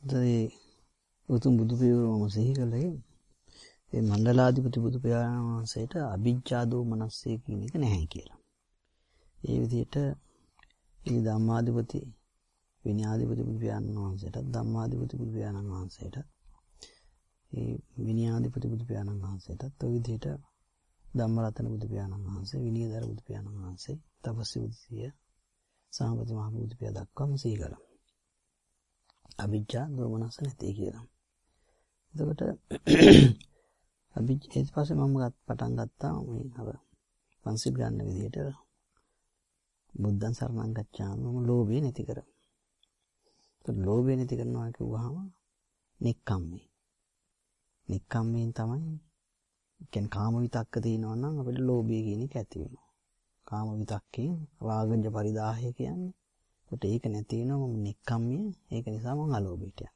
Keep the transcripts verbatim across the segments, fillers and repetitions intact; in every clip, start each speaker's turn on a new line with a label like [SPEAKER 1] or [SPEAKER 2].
[SPEAKER 1] ඒ උතුම් බුදු පියාණන් සිහි කළේ ඒ මණ්ඩලාධිපති බුදු පියාණන් වහන්සේට අභිජ්ජා දෝමනස්සේ කියන එක නැහැ කියලා. ඒ විදිහට මේ ධම්මාධිපති විනයාධිපති බුදු පියාණන් වහන්සේට ධම්මාධිපති බුදු පියාණන් වහන්සේට ඒ විනයාධිපති බුදු පියාණන් වහන්සේටත් ඔය විදිහට ධම්මරතන බුදු පියාණන් වහන්සේ විනයදර බුදු පියාණන් වහන්සේ තපස්සි බුදු සිය සාමපති මහ බුදු පියා දක්වාම සිහි කළා. අභිජ්ජා දෝමනස්ස නැති කියලා. එතකොට අභිජ් ඊට පස්සේ මම පටන් ගත්තා මේ අර පන්සිල් ගන්න විදිහට බුද්ධං සරණං ගච්ඡාමි මම ලෝභය නැති කරමු. ඒත් ලෝභය නැති කරනවා කිව්වහම නික්කම්මේ. නික්කම්මෙන් තමයි කියන්නේ කාම විතක්ක තියෙනවා නම් අපිට ලෝභය කියන එක ඇති වෙනවා. කාම විතක්කේ රාගජ පරිදාහය කියන්නේ. ඒකට ඒක නැති වෙනවා මම නික්කම්මේ. ඒක නිසා මම අලෝභයට යනවා.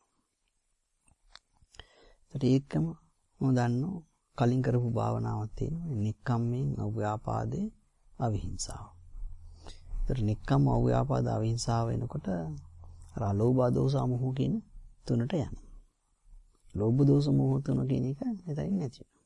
[SPEAKER 1] ඒත් ඒකම මම දන්නවා කලින් කරපු භාවනාවක් තියෙනවා. නික්කම්මෙන් අව්‍යාපාදේ අවිහිංසාව. ඒතර නික්කම් අව්‍යාපාද අවිහිංසාව වෙනකොට අර අලෝභ දෝස මොහ කියන තුනට යනවා. ලෝභ දෝස මොහ තුන කියන එක එතනින් නැති වෙනවා.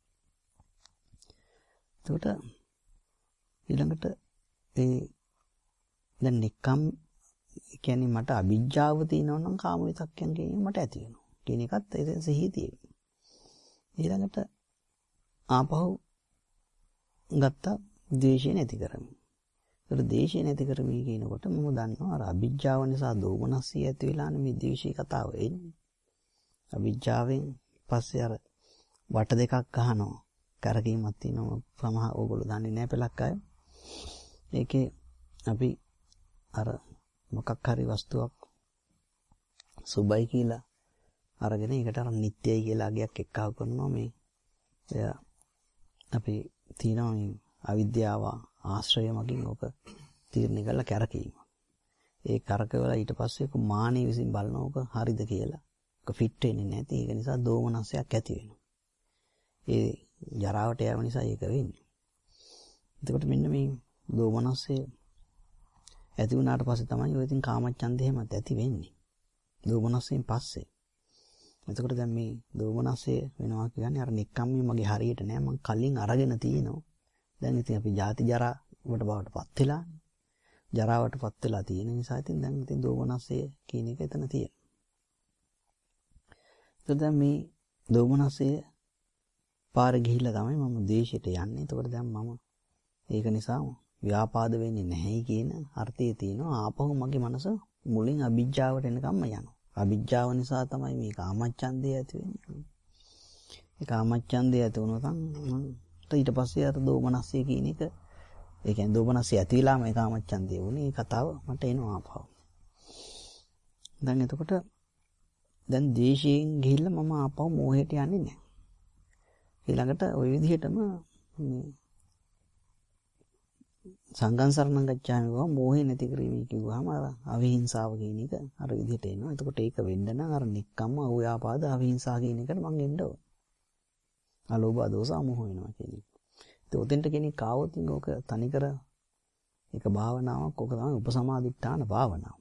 [SPEAKER 1] එතකොට ඊළඟට ඒ දැන් නික්කම් කියන්නේ මට අභිජ්ජාව තියෙනවා නම් කාම විතක්කයන් කියන්නේ මට ඇති වෙනවා. කියන එකත් එතෙන් සිහි තියෙනවා. ඊළඟට ආපහු ගත්ත ද්වේෂය නැති කරමු. ඒතර ද්වේෂය නැති කරමි කියනකොට මම දන්නවා අර අභිජ්ජාව නිසා දෝමනස්සිය ඇති වෙලානේ මේ ද්වේෂී කතාව එන්නේ. අභිජ්ජාවෙන් පස්සේ අර වට දෙකක් ගහනවා. කරකීමක් තියෙනවා. සමහර ඕගොල්ලෝ දන්නේ නැහැ පළක් අය. ඒකේ අපි අර මොකක් හරි වස්තුවක් සුබයි කියලා අරගෙන ඒකට අර නිට්ටයයි කියලා අගයක් එක්කව කරනවා මේ එය අපි තියනවා මේ අවිද්‍යාව ආශ්‍රය මගින් ඔක තීරණය කරලා කරකීම. ඒ කරකවලා ඊට පස්සේ ඔක මානෙ විසින් බලනවා ඔක හරිද කියලා. ඔක ෆිට වෙන්නේ නැති. ඒක නිසා දෝමනස්සයක් ඇති වෙනවා. ඒ ජරාවට යෑම නිසා ඒක වෙන්නේ. එතකොට මෙන්න මේ දෝමනස්සේ ඇති වුණාට පස්සේ තමයි ඔය ඉතින් කාමච්ඡන්දේ හැමත් ඇති වෙන්නේ. දෝමනස්සෙන් පස්සේ. එතකොට දැන් මේ දෝමනස්සේ වෙනවා කියන්නේ අර නික්කම්මේ මගේ හරියට නෑ මං කලින් අරගෙන තියෙනවා. දැන් ඉතින් අපි ජාති ජරා වට බවටපත් වෙලා. ජරාවටපත් වෙලා තියෙන නිසා ඉතින් දැන් ඉතින් දෝමනස්සේ කියන එක එතන තියෙනවා. එතකොට දැන් මේ දෝමනස්සේ පාර ගිහිල්ලා තමයි මම දේශයට යන්නේ. එතකොට දැන් මම ඒක නිසා ව්‍යාපාද වෙන්නේ නැහැ කියන අර්ථය තියෙනවා. ආපහු මගේ මනස මුලින් අභිජ්ජාවට එනකම්ම යනවා. අභිජ්ජාව නිසා තමයි මේ කාමච්ඡන්දය ඇති වෙන්නේ. ඒ කාමච්ඡන්දය ඇති වුණොත් ඊට පස්සේ අර දෝමනස්සිය කියන එක ඒ කියන්නේ දෝමනස්සිය ඇති වෙලාම ඒ කාමච්ඡන්දය වුණේ. ඒ කතාව මට එනවා ආපහු. දැන් එතකොට දැන් දේශයෙන් ගිහිල්ලා මම ආපහු මෝහයට යන්නේ නැහැ. ඊළඟට ওই විදිහටම මේ සංඝං සරණං ගච්ඡාමි වහ මෝහේ නැති කිරීම කිව්වහම අර අවිහිංසාව කියන එක අර විදිහට එනවා. එතකොට ඒක වෙන්න නම් අර නික්කම්ම අව්‍යාපාද අවිහිංසා කියන එකට මං එන්න ඕන. අලෝභ දෝස මොහ වෙනවා කියන එක. ඒත් උතෙන්ට කෙනෙක් ආවොත් ඕක තනිකර ඒක භාවනාවක්. ඕක තමයි උපසමාදිට්ඨාන භාවනාව.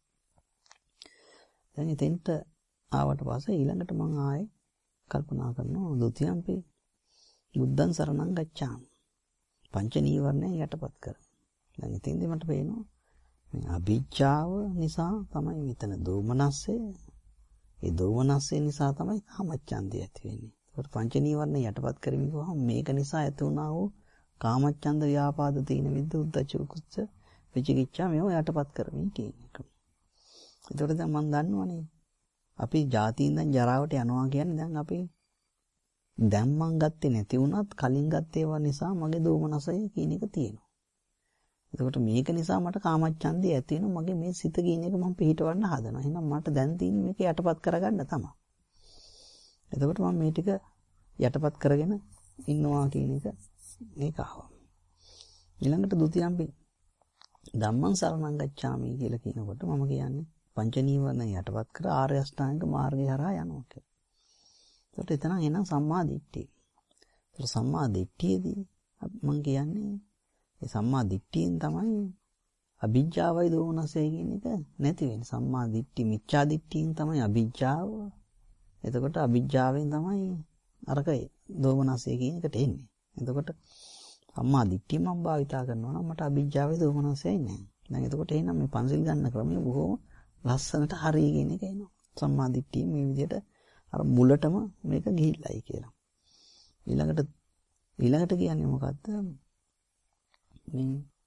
[SPEAKER 1] දැන් එතෙන්ට ආවට පස්සේ ඊළඟට මං ආයේ කල්පනා කරනවා ဒ ුතියම්පි බුද්ධං සරණං ගච්ඡාමි. පංච නීවරණය යටපත් කර. දැන් ඉතින්දි මට පේනවා මේ අභිජ්ජාව නිසා තමයි මෙතන දෝමනස්සේ. ඒ දෝමනස්සේ නිසා තමයි කාමච්ඡන්දය ඇති වෙන්නේ. ඒකට පංච නීවරණය යටපත් කරමින් ගියාම මේක නිසා ඇති වුණා වූ කාමච්ඡන්ද ව්‍යාපාද තීන විද්ද උද්ධච්ච කුච්ච විචිකිච්ඡා මේව යටපත් කරමින් කියන එක. ඒකට දැන් මම දන්නවනේ අපි ජාතියින් දැන් ජරාවට යනවා කියන්නේ දැන් අපි දැන් මං ගත්තේ නැති වුණත් කලින් ගත්ත ඒවා නිසා මගේ දෝමනසය කියන එක තියෙනවා. එතකොට මේක නිසා මට කාමච්ඡන්දය ඇති වෙනවා. මගේ මේ සිත කියන එක මම පිළිටවන්න හදනවා. එහෙනම් මට දැන් තියෙන්නේ මේක යටපත් කරගන්න තමයි. එතකොට මම මේ ටික යටපත් කරගෙන ඉන්නවා කියන එක මේක ආවා. ඊළඟට ဒ ුතියම්පි ධම්මං සරණං ගච්ඡාමි කියලා කියනකොට මම කියන්නේ පංච නීවරණ යටපත් කර ආර්ය අෂ්ටාංගික මාර්ගය හරහා යනවා කියලා. ඒකට එතන එන සම්මා දිට්ඨිය. ඒතර සම්මා දිට්ඨියේදී මම කියන්නේ ඒ සම්මා දිට්ඨියෙන් තමයි අභිජ්ජාවයි දෝමනසයි කියන එක නැති වෙන්නේ. සම්මා දිට්ඨි මිච්ඡා දිට්ඨියෙන් තමයි අභිජ්ජාව. එතකොට අභිජ්ජාවෙන් තමයි අරක දෝමනසය කියන එකට එන්නේ. එතකොට සම්මා දිට්ඨිය මම භාවිතා කරනවා නම් මට අභිජ්ජාවේ දෝමනසයයි නැහැ. දැන් එතකොට එහෙනම් මේ පන්සිල් ගන්න ක්‍රමය බොහොම ලස්සනට හරිය කියන එක එනවා. සම්මා දිට්ඨිය මේ විදිහට අර මුලටම මේක ගිහිල්ලායි කියලා. ඊළඟට ඊළඟට කියන්නේ මොකද්ද? මේ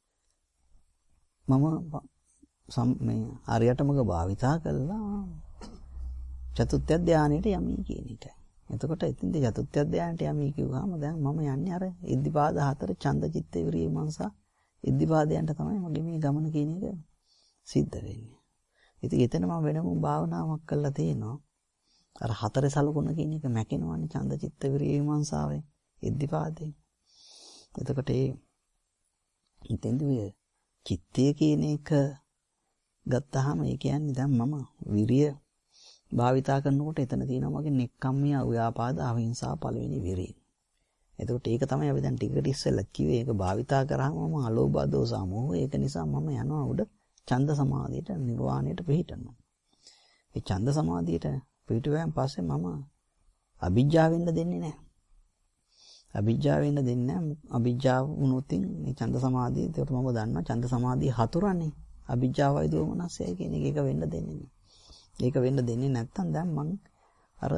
[SPEAKER 1] මම මේ ආර්යයටමක භාවිතා කළා චතුත්ථ ධානයට යමි කියන එකයි. එතකොට ඉතින්ද චතුත්ථ ධානයට යමි කිව්වම දැන් මම යන්නේ අර ඉද්ධිපාද හතර ඡන්ද චිත්ත විරිය මනසා ඉද්ධිපාදයන්ට තමයි මගේ මේ ගමන කියන එක සිද්ධ වෙන්නේ. ඉතින් එතන මම වෙනම භාවනාවක් කළා තියෙනවා. අර හතරේ සලකුණ කියන එක මැකෙනවනේ ඡන්ද චිත්ත විරිය මනසාවේ ඉද්ධිපාදේ. එතකොට ඒ ඉතින්ද ඔය චිත්තය කියන එක ගත්තාම ඒ කියන්නේ දැන් මම විරිය භාවිතා කරනකොට එතන තියෙනවා මගේ නෙක්ඛම්මිය ව්‍යාපාද අහිංසා පළවෙනි විරිය. එතකොට ඒක තමයි අපි දැන් ටිකට ඉස්සෙල්ලා කිව්වේ. ඒක භාවිතා කරාම මම අලෝභ දෝස මොහ ඒක නිසා මම යනවා උඩ ඡන්ද සමාධියට නිර්වාණයට පිහිටනවා. ඒ ඡන්ද සමාධියට පිහිටුවයන් පස්සේ මම අභිජ්ජා වෙන්න දෙන්නේ නැහැ. අභිජ්ජා වෙන්න දෙන්නේ නැහැ. අභිජ්ජා වුණොත් මේ ඡන්ද සමාධිය ඒකට මම දන්නවා ඡන්ද සමාධිය හතුරන්නේ. අභිජ්ජාවයි දෝමනසයයි කියන එක ඒක වෙන්න දෙන්නේ නැහැ. ඒක වෙන්න දෙන්නේ නැත්නම් දැන් මං අර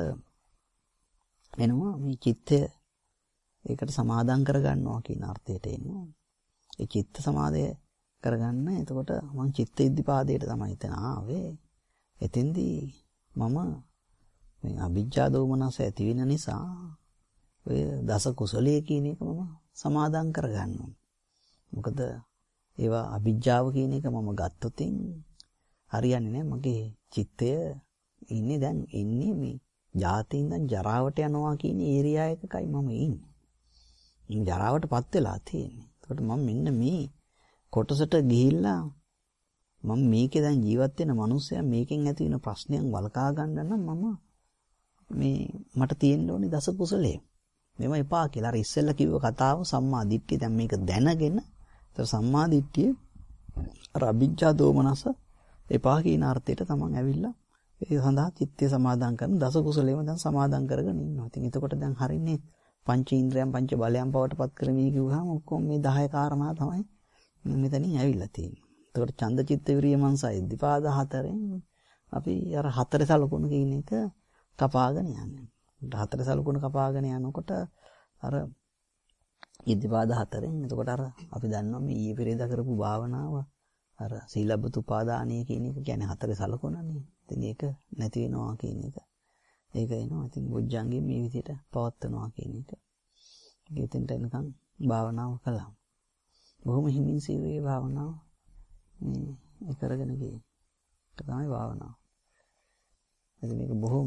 [SPEAKER 1] එනවා මේ චිත්තය ඒකට සමාදම් කරගන්නවා කියන අර්ථයට එනවා. ඒ චිත්ත සමාදය කරගන්න. එතකොට මං චිත්ත ඉද්ධිපාදයට තමයි එතන ආවේ. එතෙන්දී මම මේ අභිජ්ජා දෝමනස ඇති වෙන නිසා ඔය දස කුසලයේ කියන එක මම සමාදම් කරගන්නවා. මොකද ඒවා අභිජ්ජාව කියන එක මම ගත්තොතින් හරියන්නේ නැහැ. මගේ චිත්තය ඉන්නේ දැන් ඉන්නේ මේ ජාතියෙන් දැන් ජරාවට යනවා කියන ඒරියා එකකයි මම ඉන්නේ. මේ ජරාවටපත් වෙලා තියෙන්නේ. ඒකට මම මෙන්න මේ කොටසට ගිහිල්ලා මම මේකේ දැන් ජීවත් වෙන මිනිස්සයා මේකෙන් ඇති වෙන ප්‍රශ්නයන් වළකා ගන්න නම් මම මේ මට තියෙන්න ඕනේ දස කුසලයේ. මේව එපා කියලා. අර ඉස්සෙල්ලා කිව්ව කතාව සම්මා දිට්ඨිය. දැන් මේක දැනගෙන ඒතර සම්මා දිට්ඨිය අර අභිජ්ජා දෝමනස එපා කියන අර්ථයට තමන් ඇවිල්ලා ඒ සඳහා චිත්තය සමාදන් කරන දස කුසලයේම දැන් සමාදන් කරගෙන ඉන්නවා. ඉතින් එතකොට දැන් හරින්නේ පංච ඉන්ද්‍රයන් පංච බලයන් පවටපත් කරමි කිව්වහම ඔක්කොම මේ දහය කාරණා තමයි මෙතනින් ඇවිල්ලා තියෙන්නේ. එතකොට ඡන්ද චිත්ත විරිය මනසයි ඉද්ධිපාද හතරෙන් අපි අර හතරේ සලකුණ කියන එක කපාගෙන යන්නේ. හතරේ සලකුණ කපාගෙන යනකොට අර ඉද්ධිපාද හතරෙන් එතකොට අර අපි දන්නවා මේ ඊයේ පෙරේදා කරපු භාවනාව අර සීලබ්බත උපාදානීය කියන එක කියන්නේ හතරේ සලකුණනේ. ඉතින් ඒක නැති වෙනවා කියන එක. ඒක එනවා. ඉතින් බොජ්ජංගේ මේ විදිහට පවත්වනවා කියන එක. ඒකෙන්ට එනකන් භාවනාව කළා. බොහොම හිමින් සීවේ භාවනාව මේ කරගෙන ගියේ. ඒක තමයි භාවනාව. ඉතින් මේක බොහොම